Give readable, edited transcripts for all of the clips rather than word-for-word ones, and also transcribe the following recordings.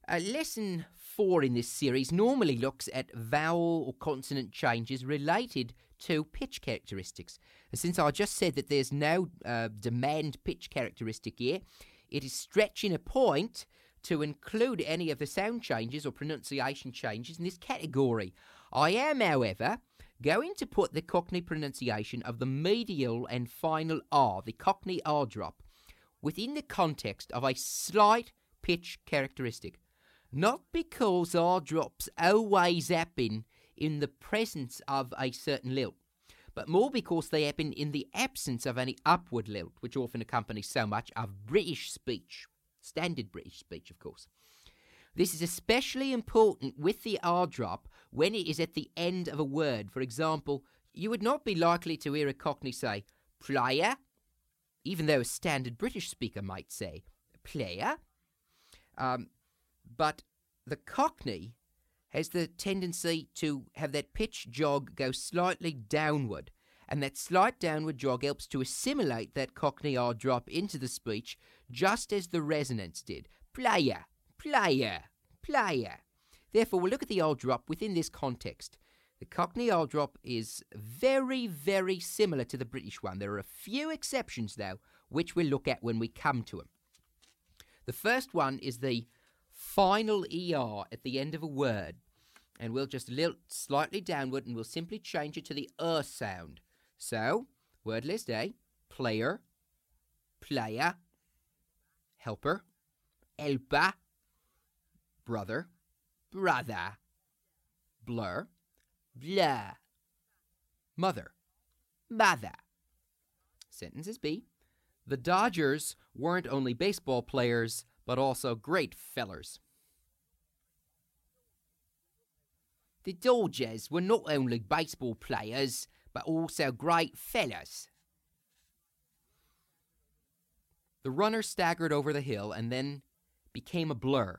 Lesson 4 in this series normally looks at vowel or consonant changes related to pitch characteristics. And since I just said that there's no demand pitch characteristic here, it is stretching a point to include any of the sound changes or pronunciation changes in this category. I am, however, going to put the Cockney pronunciation of the medial and final R, the Cockney R drop, within the context of a slight pitch characteristic. Not because R drops always happen in the presence of a certain lilt, but more because they happen in the absence of any upward lilt, which often accompanies so much of British speech. Standard British speech, of course. This is especially important with the R drop when it is at the end of a word. For example, you would not be likely to hear a Cockney say, player, even though a standard British speaker might say, player. But the Cockney has the tendency to have that pitch jog go slightly downward, and that slight downward jog helps to assimilate that Cockney R drop into the speech, just as the resonance did. Player, player, player. Therefore, we'll look at the R drop within this context. The Cockney R drop is very, very similar to the British one. There are a few exceptions, though, which we'll look at when we come to them. The first one is the final ER at the end of a word, and we'll just lilt slightly downward and we'll simply change it to the sound. So, word list A, player, player, helper, helper, brother, brother, blur, blur, mother, mother. Sentences B. The Dodgers weren't only baseball players, but also great fellers. The Dodgers were not only baseball players, but also great fellas. The runner staggered over the hill and then became a blur.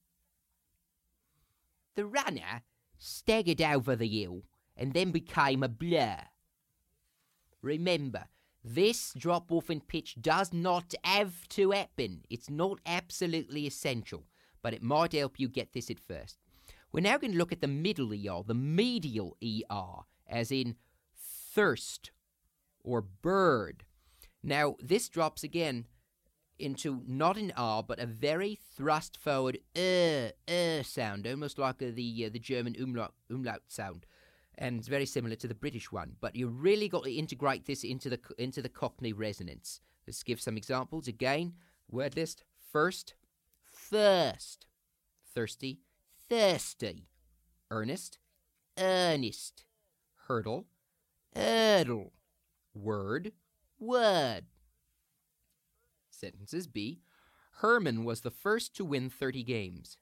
The runner staggered over the hill and then became a blur. Remember, this drop-off in pitch does not have to happen. It's not absolutely essential, but it might help you get this at first. We're now going to look at the middle ER, the medial ER, as in thirst or bird. Now, this drops again into not an R, but a very thrust-forward sound, almost like the German umlaut sound. And it's very similar to the British one, but you really got to integrate this into the Cockney resonance. Let's give some examples. Again, word list: first, first, thirsty, thirsty, earnest, earnest, hurdle, hurdle, word, word. Sentences B. Herman was the first to win 30 games.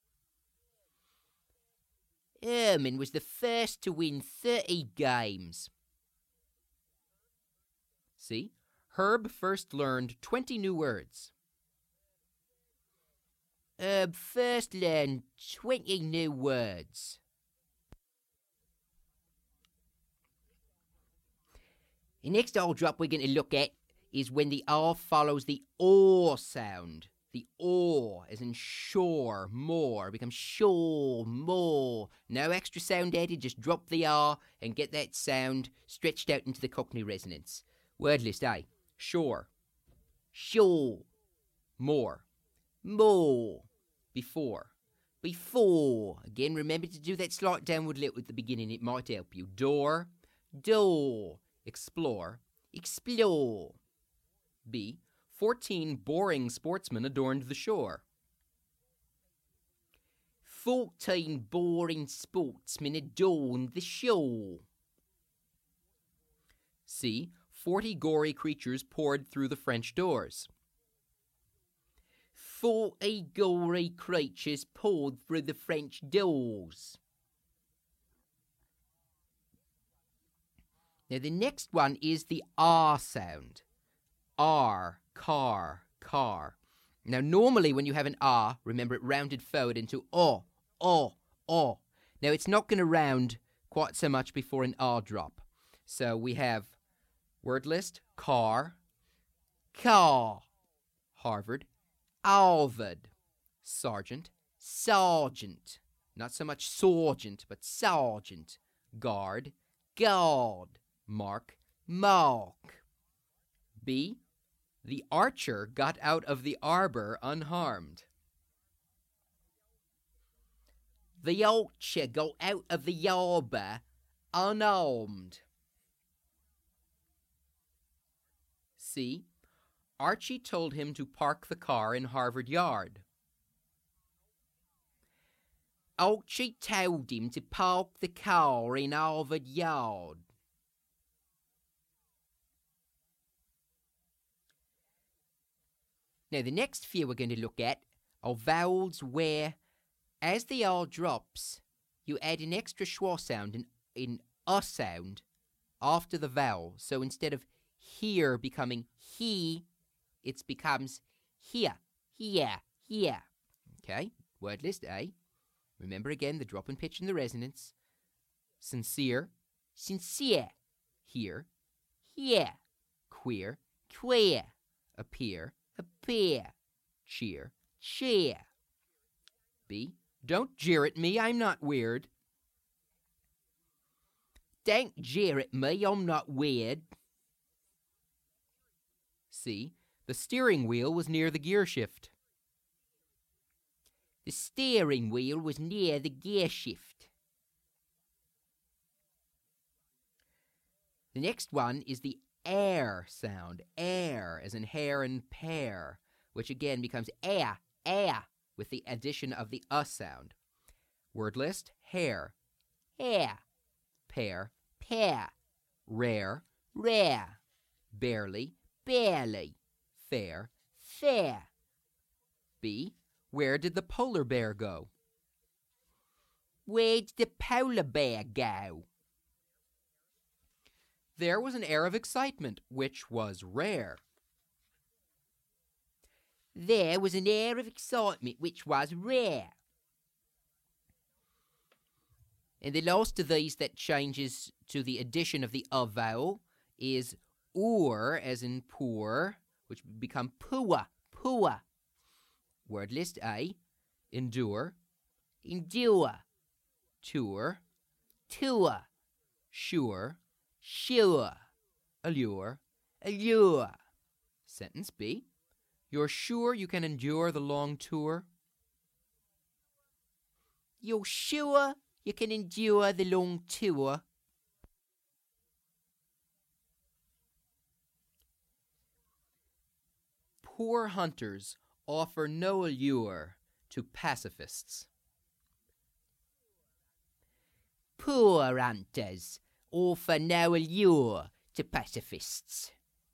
Herman was the first to win 30 games. C. Herb first learned 20 new words. Herb first learned 20 new words. The next R drop we're going to look at is when the R follows the O sound. The O, as in shore, more, becomes shore, more. No extra sound added, just drop the R and get that sound stretched out into the Cockney resonance. Word list A. Shore, shore, more, more, before, before. Again, remember to do that slight downward lilt at the beginning, it might help you. Door, door, explore, explore. B. 14 boring sportsmen adorned the shore. 14 boring sportsmen adorned the shore. C. 40 gory creatures poured through the French doors. 40 gory creatures poured through the French doors. Now the next one is the R sound. R, car, car. Now, normally when you have an R, remember it rounded forward into O, O, O. Now, it's not going to round quite so much before an R drop. So we have word list, car, car, Harvard, Harvard, sergeant, sergeant. Not so much sergeant, but sergeant. Guard, guard. Mark, mark. B. The archer got out of the arbor unharmed. The archer got out of the arbor unarmed. C. Archie told him to park the car in Harvard Yard. Archie told him to park the car in Harvard Yard. Now, the next few we're going to look at are vowels where, as the R drops, you add an extra schwa sound, in a sound, after the vowel. So instead of here becoming he, it becomes here, here, here. Okay, word list A. Remember again the drop in pitch and the resonance. Sincere, sincere. Here, here. Queer, queer. Appear, appear. Cheer, cheer. B. Don't jeer at me, I'm not weird. Don't jeer at me, I'm not weird. C. The steering wheel was near the gear shift. The steering wheel was near the gear shift. The next one is the air sound. Air, as in hair and pear, which again becomes air, air, with the addition of the sound. Word list, hair, hair, pear, pear, rare, rare, barely, barely, fair, fair. B. Where did the polar bear go? Where did the polar bear go? There was an air of excitement, which was rare. There was an air of excitement, which was rare. And the last of these that changes to the addition of the vowel is or, as in poor, which would become poor, poor. Word list A. Endure, endure. Tour, tour. Sure, sure. Allure, allure. Sentence B. You're sure you can endure the long tour? You're sure you can endure the long tour? Poor hunters offer no allure to pacifists. Poor hunters offer no allure to pacifists.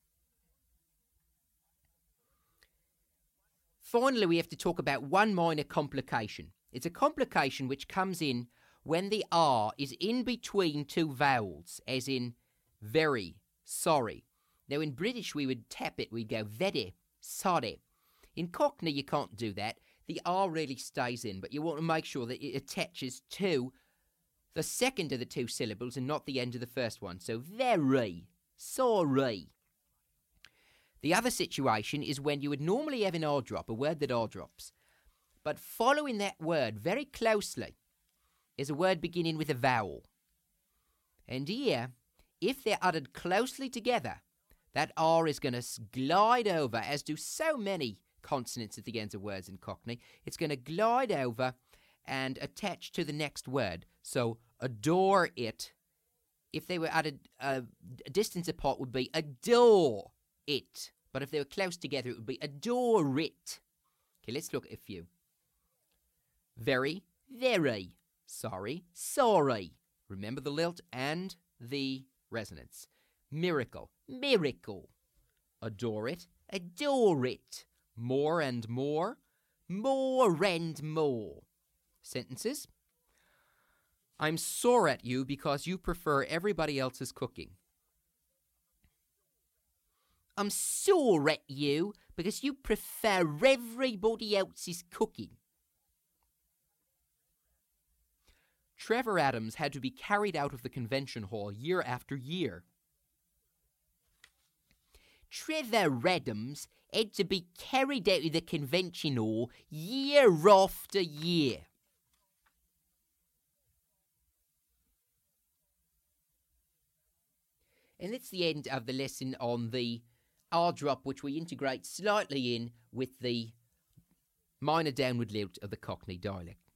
Finally, we have to talk about one minor complication. It's a complication which comes in when the R is in between two vowels, as in very, sorry. Now, in British, we would tap it, we'd go very, sorry. In Cockney, you can't do that. The R really stays in, but you want to make sure that it attaches to the second of the two syllables and not the end of the first one. So, very, sorry. The other situation is when you would normally have an R drop, a word that R drops. But following that word very closely is a word beginning with a vowel. And here, if they're uttered closely together, that R is going to glide over, as do so many consonants at the ends of words in Cockney. It's going to glide over and attach to the next word. So, adore it. If they were uttered a distance apart, would be adore it. But if they were close together, it would be adore it. Okay, let's look at a few. Very, very. Sorry, sorry. Remember the lilt and the resonance. Miracle, miracle. Adore it, adore it. More and more, more and more. Sentences. I'm sore at you because you prefer everybody else's cooking. I'm sore at you because you prefer everybody else's cooking. Trevor Adams had to be carried out of the convention hall year after year. Trevor Radams had to be carried out of the convention hall year after year. And that's the end of the lesson on the R drop, which we integrate slightly in with the minor downward lilt of the Cockney dialect.